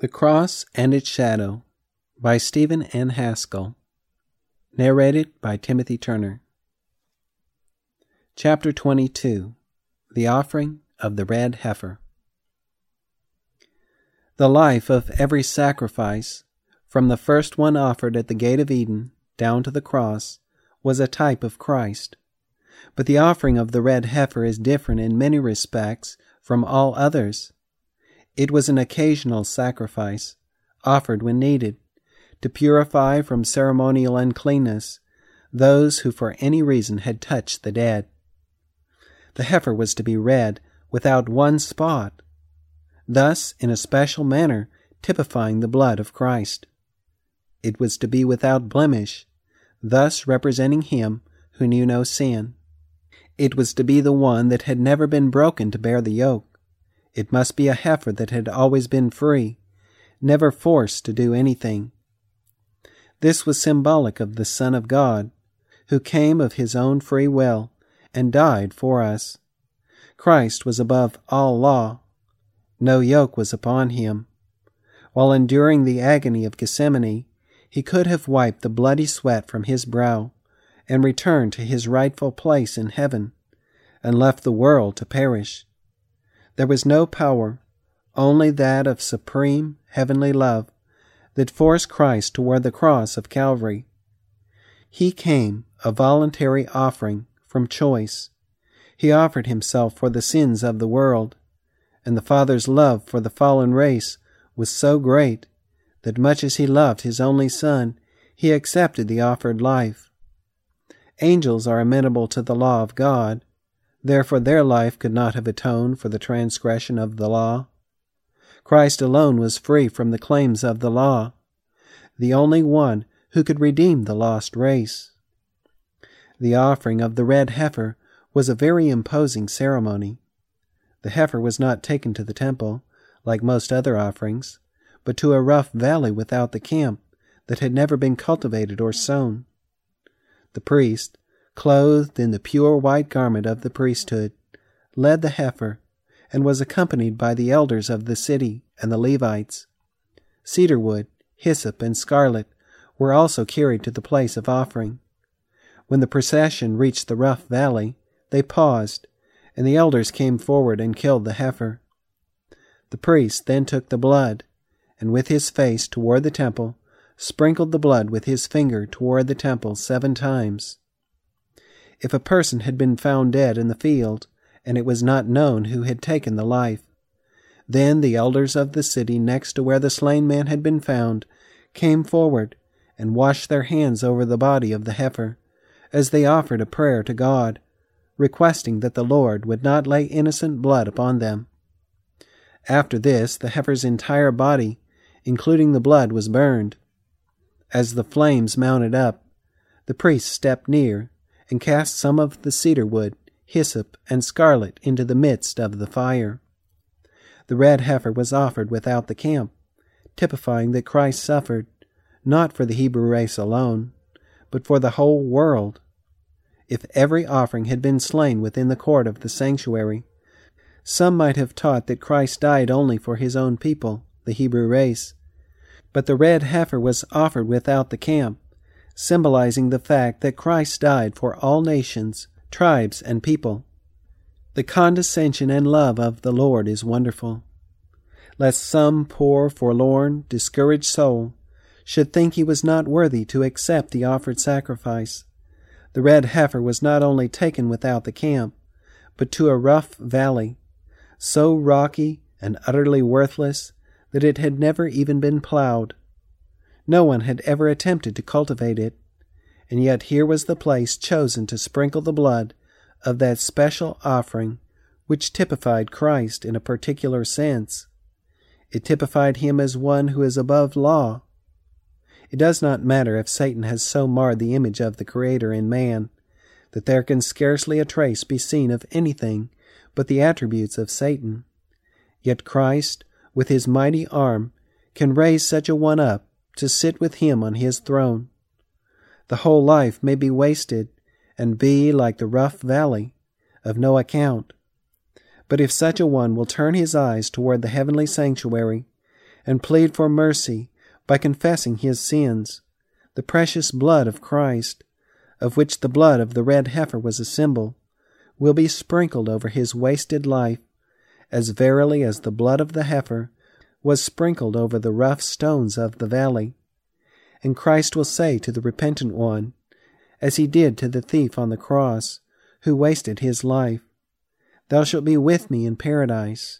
The Cross and Its Shadow by Stephen N. Haskell. Narrated by Timothy Turner. Chapter 22. The Offering of the Red Heifer. The life of every sacrifice, from the first one offered at the gate of Eden down to the cross, was a type of Christ. But the offering of the red heifer is different in many respects from all others. It was an occasional sacrifice, offered when needed, to purify from ceremonial uncleanness those who for any reason had touched the dead. The heifer was to be red, without one spot, thus in a special manner typifying the blood of Christ. It was to be without blemish, thus representing him who knew no sin. It was to be the one that had never been broken to bear the yoke. It must be a heifer that had always been free, never forced to do anything. This was symbolic of the Son of God, who came of his own free will and died for us. Christ was above all law. No yoke was upon him. While enduring the agony of Gethsemane, he could have wiped the bloody sweat from his brow and returned to his rightful place in heaven and left the world to perish. There was no power, only that of supreme heavenly love, that forced Christ toward the cross of Calvary. He came a voluntary offering from choice. He offered himself for the sins of the world, and the Father's love for the fallen race was so great that much as he loved his only Son, he accepted the offered life. Angels are amenable to the law of God, therefore their life could not have atoned for the transgression of the law. Christ alone was free from the claims of the law, the only one who could redeem the lost race. The offering of the red heifer was a very imposing ceremony. The heifer was not taken to the temple, like most other offerings, but to a rough valley without the camp that had never been cultivated or sown. The priest, clothed in the pure white garment of the priesthood, led the heifer, and was accompanied by the elders of the city and the Levites. Cedarwood, hyssop, and scarlet were also carried to the place of offering. When the procession reached the rough valley, they paused, and the elders came forward and killed the heifer. The priest then took the blood, and with his face toward the temple, sprinkled the blood with his finger toward the temple 7 times. If a person had been found dead in the field, and it was not known who had taken the life, then the elders of the city next to where the slain man had been found came forward and washed their hands over the body of the heifer, as they offered a prayer to God, requesting that the Lord would not lay innocent blood upon them. After this, the heifer's entire body, including the blood, was burned. As the flames mounted up, the priest stepped near and cast some of the cedar wood, hyssop, and scarlet into the midst of the fire. The red heifer was offered without the camp, typifying that Christ suffered, not for the Hebrew race alone, but for the whole world. If every offering had been slain within the court of the sanctuary, some might have taught that Christ died only for his own people, the Hebrew race. But the red heifer was offered without the camp, symbolizing the fact that Christ died for all nations, tribes, and people. The condescension and love of the Lord is wonderful. Lest some poor, forlorn, discouraged soul should think he was not worthy to accept the offered sacrifice, the red heifer was not only taken without the camp, but to a rough valley, so rocky and utterly worthless that it had never even been plowed. No one had ever attempted to cultivate it, and yet here was the place chosen to sprinkle the blood of that special offering which typified Christ in a particular sense. It typified him as one who is above law. It does not matter if Satan has so marred the image of the Creator in man that there can scarcely a trace be seen of anything but the attributes of Satan. Yet Christ, with his mighty arm, can raise such a one up to sit with him on his throne. The whole life may be wasted and be, like the rough valley, of no account. But if such a one will turn his eyes toward the heavenly sanctuary and plead for mercy by confessing his sins, the precious blood of Christ, of which the blood of the red heifer was a symbol, will be sprinkled over his wasted life, as verily as the blood of the heifer was sprinkled over the rough stones of the valley. And Christ will say to the repentant one, as he did to the thief on the cross, who wasted his life, "Thou shalt be with me in paradise."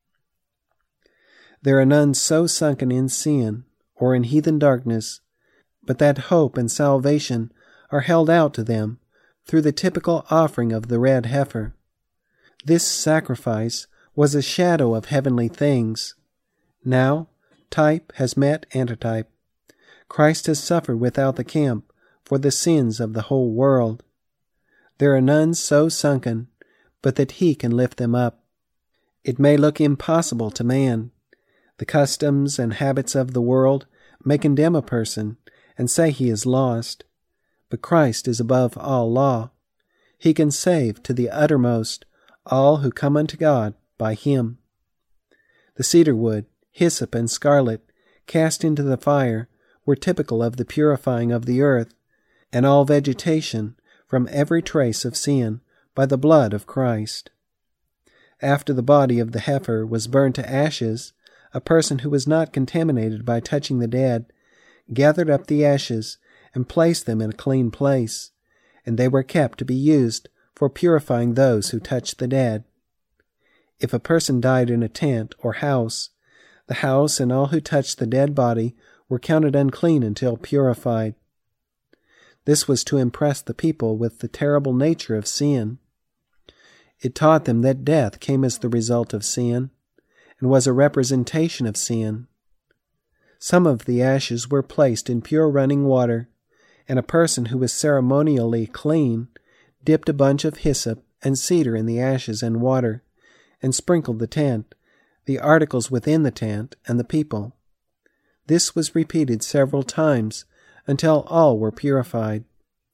There are none so sunken in sin or in heathen darkness, but that hope and salvation are held out to them through the typical offering of the red heifer. This sacrifice was a shadow of heavenly things. Now, type has met antitype. Christ has suffered without the camp for the sins of the whole world. There are none so sunken, but that he can lift them up. It may look impossible to man. The customs and habits of the world may condemn a person and say he is lost. But Christ is above all law. He can save to the uttermost all who come unto God by him. The cedar wood, hyssop, and scarlet cast into the fire were typical of the purifying of the earth and all vegetation from every trace of sin by the blood of Christ. After the body of the heifer was burned to ashes, a person who was not contaminated by touching the dead gathered up the ashes and placed them in a clean place, and they were kept to be used for purifying those who touched the dead. If a person died in a tent or house, the house and all who touched the dead body were counted unclean until purified. This was to impress the people with the terrible nature of sin. It taught them that death came as the result of sin and was a representation of sin. Some of the ashes were placed in pure running water, and a person who was ceremonially clean dipped a bunch of hyssop and cedar in the ashes and water, and sprinkled the tent, the articles within the tent, and the people. This was repeated several times until all were purified.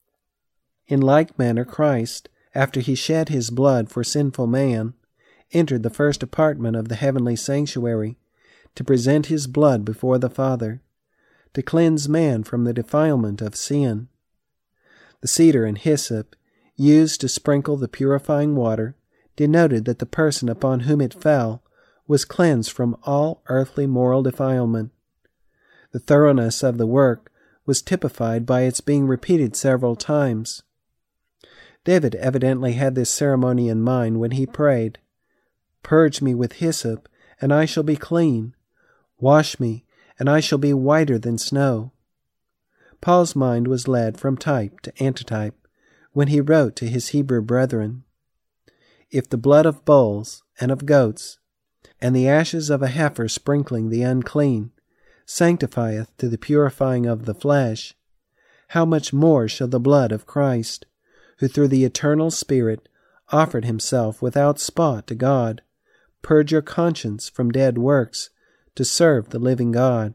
In like manner Christ, after he shed his blood for sinful man, entered the first apartment of the heavenly sanctuary to present his blood before the Father, to cleanse man from the defilement of sin. The cedar and hyssop, used to sprinkle the purifying water, denoted that the person upon whom it fell was cleansed from all earthly moral defilement. The thoroughness of the work was typified by its being repeated several times. David evidently had this ceremony in mind when he prayed, "Purge me with hyssop, and I shall be clean. Wash me, and I shall be whiter than snow." Paul's mind was led from type to antitype when he wrote to his Hebrew brethren, "If the blood of bulls and of goats, and the ashes of a heifer sprinkling the unclean, sanctifieth to the purifying of the flesh, how much more shall the blood of Christ, who through the eternal Spirit offered himself without spot to God, purge your conscience from dead works to serve the living God."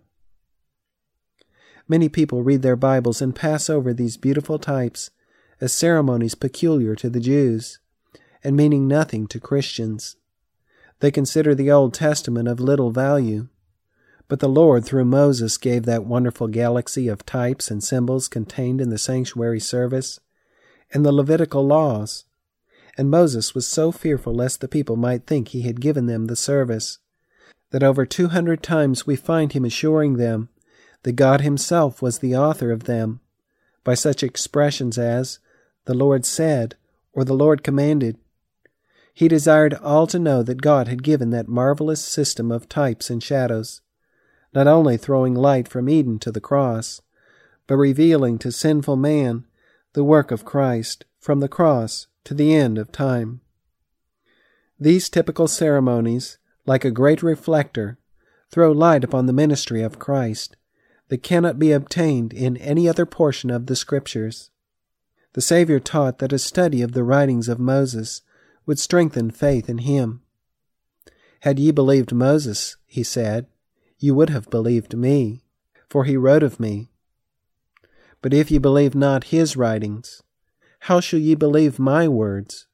Many people read their Bibles and pass over these beautiful types as ceremonies peculiar to the Jews, and meaning nothing to Christians. They consider the Old Testament of little value, but the Lord through Moses gave that wonderful galaxy of types and symbols contained in the sanctuary service and the Levitical laws, and Moses was so fearful lest the people might think he had given them the service, that over 200 times we find him assuring them that God himself was the author of them, by such expressions as, "The Lord said," or "The Lord commanded." He desired all to know that God had given that marvelous system of types and shadows, not only throwing light from Eden to the cross, but revealing to sinful man the work of Christ from the cross to the end of time. These typical ceremonies, like a great reflector, throw light upon the ministry of Christ that cannot be obtained in any other portion of the Scriptures. The Savior taught that a study of the writings of Moses would strengthen faith in him. "Had ye believed Moses," he said, "you would have believed me, for he wrote of me. But if ye believe not his writings, how shall ye believe my words?